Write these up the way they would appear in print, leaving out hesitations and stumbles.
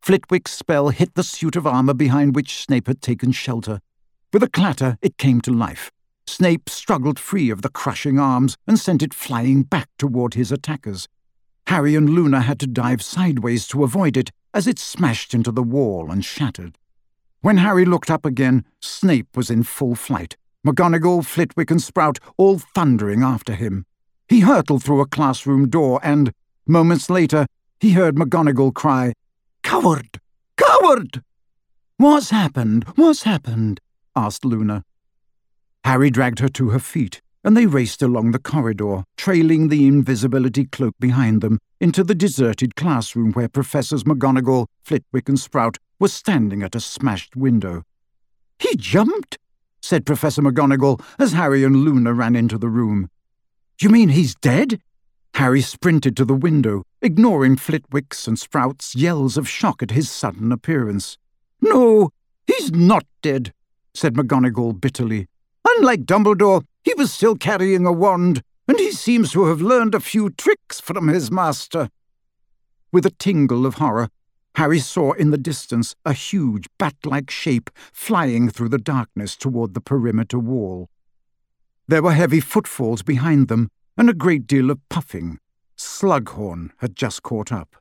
Flitwick's spell hit the suit of armour behind which Snape had taken shelter. With a clatter, it came to life. Snape struggled free of the crushing arms and sent it flying back toward his attackers. Harry and Luna had to dive sideways to avoid it as it smashed into the wall and shattered. When Harry looked up again, Snape was in full flight, McGonagall, Flitwick and Sprout all thundering after him. He hurtled through a classroom door and, moments later, he heard McGonagall cry, "Coward! Coward!" "What's happened? What's happened?" asked Luna. Harry dragged her to her feet, and they raced along the corridor, trailing the invisibility cloak behind them, into the deserted classroom where Professors McGonagall, Flitwick and Sprout were standing at a smashed window. "He jumped," said Professor McGonagall as Harry and Luna ran into the room. "You mean he's dead?" Harry sprinted to the window, ignoring Flitwick's and Sprout's yells of shock at his sudden appearance. "No, he's not dead," said McGonagall bitterly. "Unlike Dumbledore, he was still carrying a wand, and he seems to have learned a few tricks from his master." With a tingle of horror, Harry saw in the distance a huge bat-like shape flying through the darkness toward the perimeter wall. There were heavy footfalls behind them, and a great deal of puffing. Slughorn had just caught up.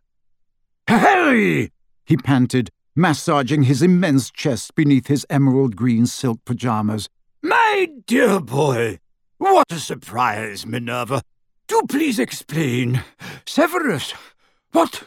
"Harry!" he panted, massaging his immense chest beneath his emerald-green silk pyjamas. "My dear boy! What a surprise, Minerva! Do please explain. Severus, what—"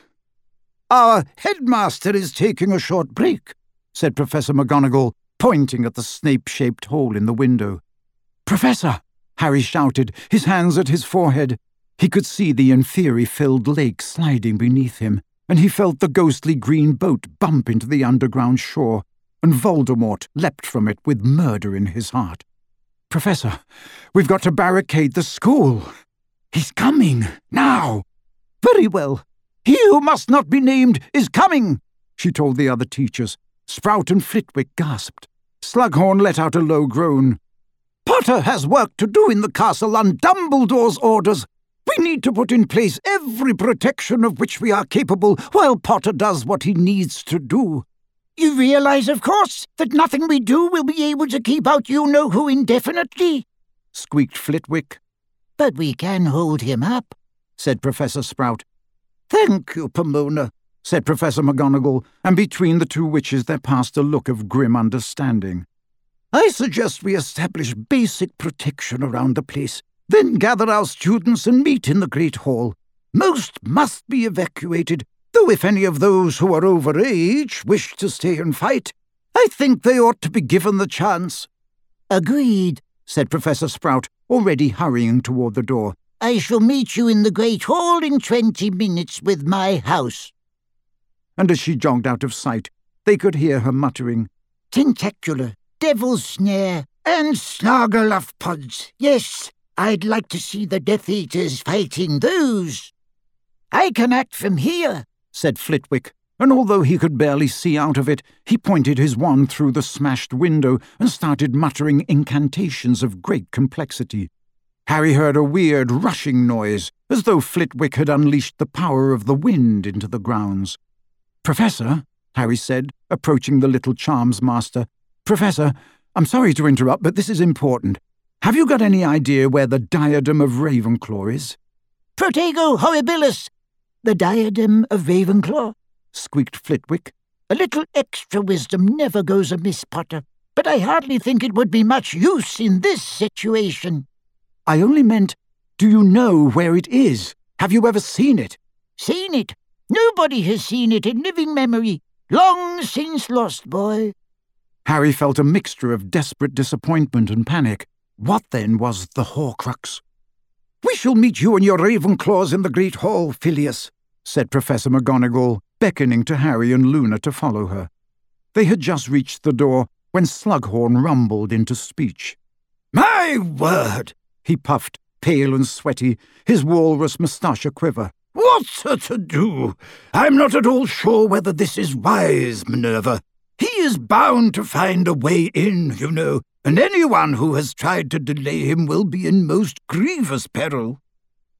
"Our headmaster is taking a short break," said Professor McGonagall, pointing at the Snape-shaped hole in the window. "Professor!" Harry shouted, his hands at his forehead. He could see the Inferi-filled lake sliding beneath him, and he felt the ghostly green boat bump into the underground shore, and Voldemort leapt from it with murder in his heart. "Professor, we've got to barricade the school." "He's coming, now." "Very well. He who must not be named is coming," she told the other teachers. Sprout and Flitwick gasped. Slughorn let out a low groan. "Potter has work to do in the castle on Dumbledore's orders. We need to put in place every protection of which we are capable while Potter does what he needs to do." "You realize, of course, that nothing we do will be able to keep out you-know-who indefinitely?" squeaked Flitwick. "But we can hold him up," said Professor Sprout. "Thank you, Pomona," said Professor McGonagall, and between the two witches there passed a look of grim understanding. "I suggest we establish basic protection around the place, then gather our students and meet in the Great Hall. Most must be evacuated, though if any of those who are over age wish to stay and fight, I think they ought to be given the chance." "Agreed," said Professor Sprout, already hurrying toward the door. "I shall meet you in the Great Hall in 20 minutes with my house." And as she jogged out of sight, they could hear her muttering, "Tentacular, Devil's Snare, and Snargaluff-Pods. Yes, I'd like to see the Death Eaters fighting those." "I can act from here," said Flitwick, and although he could barely see out of it, he pointed his wand through the smashed window and started muttering incantations of great complexity. Harry heard a weird rushing noise, as though Flitwick had unleashed the power of the wind into the grounds. "Professor," Harry said, approaching the little charms master. "Professor, I'm sorry to interrupt, but this is important. Have you got any idea where the Diadem of Ravenclaw is?" "Protego horribilis! The Diadem of Ravenclaw?" squeaked Flitwick. "A little extra wisdom never goes amiss, Potter, but I hardly think it would be much use in this situation." "I only meant, do you know where it is? Have you ever seen it?" "Seen it? Nobody has seen it in living memory. Long since lost, boy." Harry felt a mixture of desperate disappointment and panic. What, then, was the Horcrux? "We shall meet you and your Ravenclaws in the Great Hall, Phileas," said Professor McGonagall, beckoning to Harry and Luna to follow her. They had just reached the door when Slughorn rumbled into speech. "My word!" he puffed, pale and sweaty, his walrus moustache a-quiver. "What's her to do? I'm not at all sure whether this is wise, Minerva. He is bound to find a way in, you know, and anyone who has tried to delay him will be in most grievous peril."